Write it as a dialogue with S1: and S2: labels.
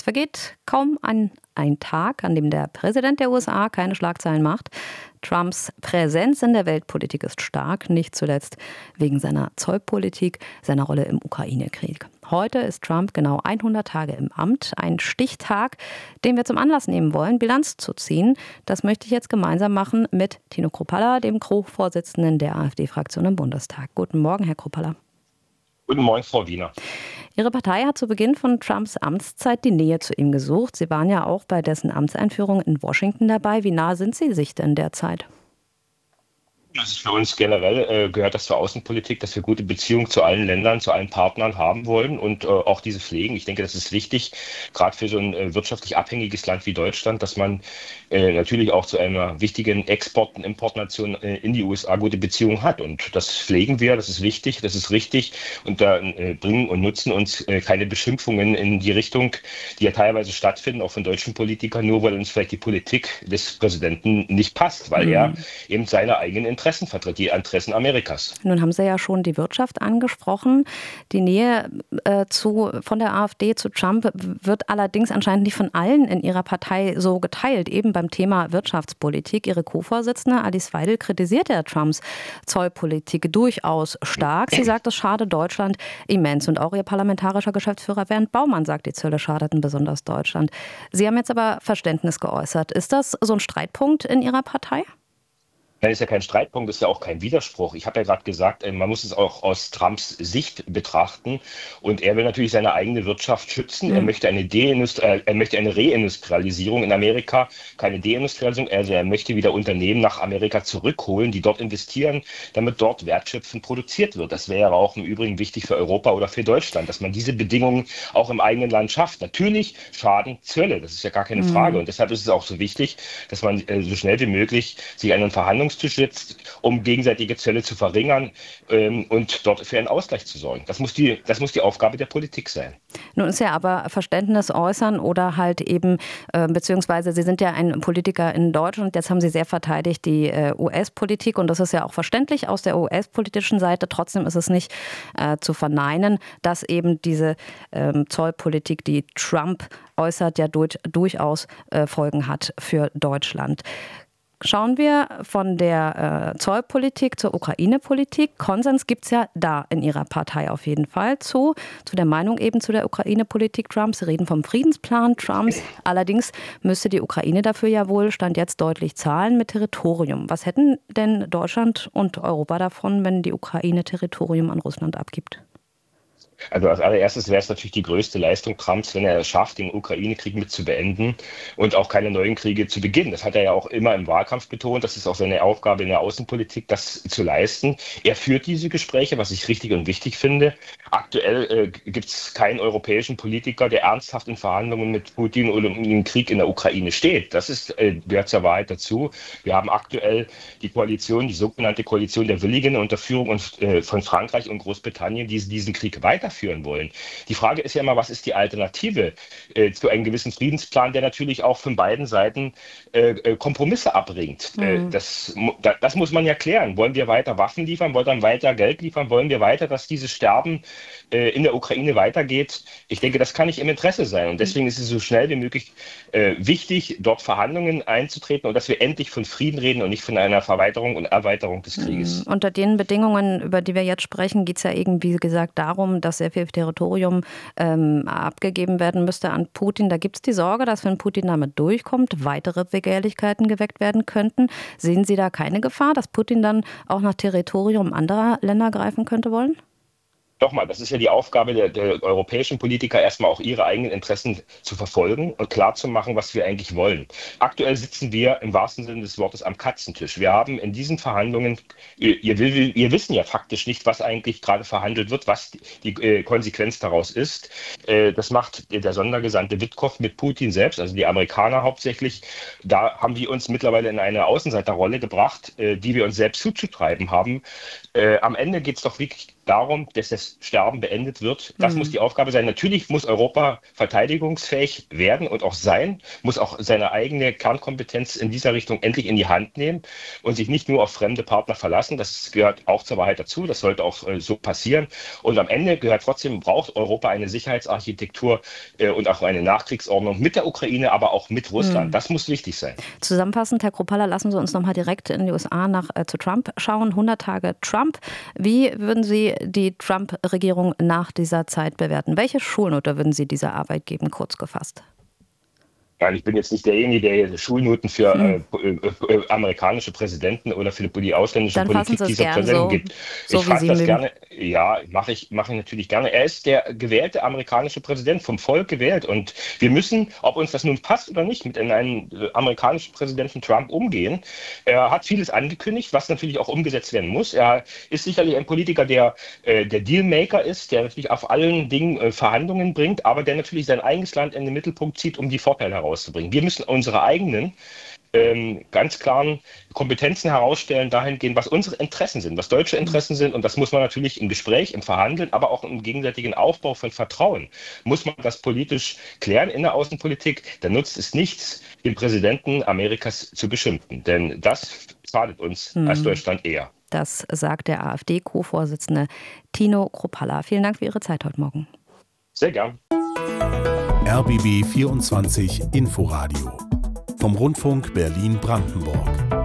S1: Es vergeht kaum ein Tag, an dem der Präsident der USA keine Schlagzeilen macht. Trumps Präsenz in der Weltpolitik ist stark, nicht zuletzt wegen seiner Zollpolitik, seiner Rolle im Ukraine-Krieg. Heute ist Trump genau 100 Tage im Amt, ein Stichtag, den wir zum Anlass nehmen wollen, Bilanz zu ziehen. Das möchte ich jetzt gemeinsam machen mit Tino Kruppalla, dem Co-Vorsitzenden der AfD-Fraktion im Bundestag. Guten Morgen, Herr Kruppalla.
S2: Guten Morgen, Frau Wiener.
S1: Ihre Partei hat zu Beginn von Trumps Amtszeit die Nähe zu ihm gesucht. Sie waren ja auch bei dessen Amtseinführung in Washington dabei. Wie nah sind Sie sich denn derzeit?
S2: Das ist für uns generell gehört das zur Außenpolitik, dass wir gute Beziehungen zu allen Ländern, zu allen Partnern haben wollen und auch diese pflegen. Ich denke, das ist wichtig, gerade für so ein wirtschaftlich abhängiges Land wie Deutschland, dass man natürlich auch zu einer wichtigen Export- und Importnation in die USA gute Beziehungen hat. Und das pflegen wir, das ist wichtig, das ist richtig. Und da bringen und nutzen uns keine Beschimpfungen in die Richtung, die ja teilweise stattfinden, auch von deutschen Politikern, nur weil uns vielleicht die Politik des Präsidenten nicht passt, weil er eben seine eigenen Interessen vertritt, die Interessen Amerikas.
S1: Nun haben Sie ja schon die Wirtschaft angesprochen. Die Nähe von der AfD zu Trump wird allerdings anscheinend nicht von allen in Ihrer Partei so geteilt. Eben beim Thema Wirtschaftspolitik. Ihre Co-Vorsitzende Alice Weidel kritisiert ja Trumps Zollpolitik durchaus stark. Sie sagt, es schade Deutschland immens. Und auch Ihr parlamentarischer Geschäftsführer Bernd Baumann sagt, die Zölle schadeten besonders Deutschland. Sie haben jetzt aber Verständnis geäußert. Ist das so ein Streitpunkt in Ihrer Partei?
S2: Das ist ja kein Streitpunkt, das ist ja auch kein Widerspruch. Ich habe ja gerade gesagt, man muss es auch aus Trumps Sicht betrachten. Und er will natürlich seine eigene Wirtschaft schützen. Er möchte eine Reindustrialisierung in Amerika, keine Deindustrialisierung. Also er möchte wieder Unternehmen nach Amerika zurückholen, die dort investieren, damit dort wertschöpfend produziert wird. Das wäre auch im Übrigen wichtig für Europa oder für Deutschland, dass man diese Bedingungen auch im eigenen Land schafft. Natürlich schaden Zölle, das ist ja gar keine Frage. Und deshalb ist es auch so wichtig, dass man so schnell wie möglich sich einen Verhandlungstisch sitzt, um gegenseitige Zölle zu verringern und dort für einen Ausgleich zu sorgen. Das muss die Aufgabe der Politik sein.
S1: Nun ist ja aber Verständnis äußern oder halt eben, beziehungsweise Sie sind ja ein Politiker in Deutschland, jetzt haben Sie sehr verteidigt die US-Politik und das ist ja auch verständlich aus der US-politischen Seite. Trotzdem ist es nicht zu verneinen, dass eben diese Zollpolitik, die Trump äußert, ja durchaus Folgen hat für Deutschland. Schauen wir von der Zollpolitik zur Ukraine-Politik. Konsens gibt es ja da in Ihrer Partei auf jeden Fall zu der Meinung eben zu der Ukraine-Politik Trumps. Sie reden vom Friedensplan Trumps. Allerdings müsste die Ukraine dafür ja wohl Stand jetzt deutlich zahlen mit Territorium. Was hätten denn Deutschland und Europa davon, wenn die Ukraine Territorium an Russland abgibt?
S2: Also als allererstes wäre es natürlich die größte Leistung Trumps, wenn er es schafft, den Ukraine-Krieg mit zu beenden und auch keine neuen Kriege zu beginnen. Das hat er ja auch immer im Wahlkampf betont. Das ist auch seine Aufgabe in der Außenpolitik, das zu leisten. Er führt diese Gespräche, was ich richtig und wichtig finde. Aktuell gibt es keinen europäischen Politiker, der ernsthaft in Verhandlungen mit Putin oder um den Krieg in der Ukraine steht. Das gehört zur Wahrheit dazu. Wir haben aktuell die Koalition, die sogenannte Koalition der Willigen unter Führung von Frankreich und Großbritannien, die diesen Krieg weiterführen wollen. Die Frage ist ja immer, was ist die Alternative zu einem gewissen Friedensplan, der natürlich auch von beiden Seiten Kompromisse abbringt. Das muss man ja klären. Wollen wir weiter Waffen liefern? Wollen wir weiter Geld liefern? Wollen wir weiter, dass dieses Sterben in der Ukraine weitergeht? Ich denke, das kann nicht im Interesse sein. Und deswegen ist es so schnell wie möglich wichtig, dort Verhandlungen einzutreten und dass wir endlich von Frieden reden und nicht von einer Verweiterung und Erweiterung des Krieges.
S1: Unter den Bedingungen, über die wir jetzt sprechen, geht es ja eben, wie gesagt, darum, dass sehr viel Territorium abgegeben werden müsste an Putin. Da gibt es die Sorge, dass wenn Putin damit durchkommt, weitere Begehrlichkeiten geweckt werden könnten. Sehen Sie da keine Gefahr, dass Putin dann auch nach Territorium anderer Länder greifen könnte wollen?
S2: Nochmal, das ist ja die Aufgabe der europäischen Politiker, erstmal auch ihre eigenen Interessen zu verfolgen und klarzumachen, was wir eigentlich wollen. Aktuell sitzen wir im wahrsten Sinne des Wortes am Katzentisch. Wir haben in diesen Verhandlungen, wir wissen ja faktisch nicht, was eigentlich gerade verhandelt wird, was die Konsequenz daraus ist. Das macht der Sondergesandte Witkow mit Putin selbst, also die Amerikaner hauptsächlich. Da haben wir uns mittlerweile in eine Außenseiterrolle gebracht, die wir uns selbst zuzutreiben haben. Am Ende geht es doch wirklich darum, dass das Sterben beendet wird. Das muss die Aufgabe sein. Natürlich muss Europa verteidigungsfähig werden und auch sein, muss auch seine eigene Kernkompetenz in dieser Richtung endlich in die Hand nehmen und sich nicht nur auf fremde Partner verlassen. Das gehört auch zur Wahrheit dazu. Das sollte auch so passieren. Und am Ende braucht Europa eine Sicherheitsarchitektur und auch eine Nachkriegsordnung mit der Ukraine, aber auch mit Russland. Das muss wichtig sein.
S1: Zusammenfassend, Herr Kruppalla, lassen Sie uns noch mal direkt in die USA zu Trump schauen. 100 Tage Trump. Wie würden Sie die Trump-Regierung nach dieser Zeit bewerten? Welche Schulnote würden Sie dieser Arbeit geben, kurz gefasst?
S2: Ich bin jetzt nicht derjenige, der hier Schulnoten für amerikanische Präsidenten oder für die ausländische
S1: Dann
S2: Politik dieser Präsidenten gibt.
S1: So
S2: ich fasse das
S1: mögen.
S2: gerne. Ja, mache ich natürlich gerne. Er ist der gewählte amerikanische Präsident, vom Volk gewählt. Und wir müssen, ob uns das nun passt oder nicht, mit einem amerikanischen Präsidenten Trump umgehen. Er hat vieles angekündigt, was natürlich auch umgesetzt werden muss. Er ist sicherlich ein Politiker, der Dealmaker ist, der natürlich auf allen Dingen Verhandlungen bringt, aber der natürlich sein eigenes Land in den Mittelpunkt zieht, um die Vorteile herauszubringen. Wir müssen unsere eigenen ganz klaren Kompetenzen herausstellen, dahingehend, was unsere Interessen sind, was deutsche Interessen sind. Und das muss man natürlich im Gespräch, im Verhandeln, aber auch im gegenseitigen Aufbau von Vertrauen, muss man das politisch klären in der Außenpolitik. Da nutzt es nichts, den Präsidenten Amerikas zu beschimpfen. Denn das schadet uns als Deutschland eher.
S1: Das sagt der AfD-Co-Vorsitzende Tino Kruppalla. Vielen Dank für Ihre Zeit heute Morgen.
S2: Sehr gern.
S3: RBB 24 Inforadio vom Rundfunk Berlin-Brandenburg.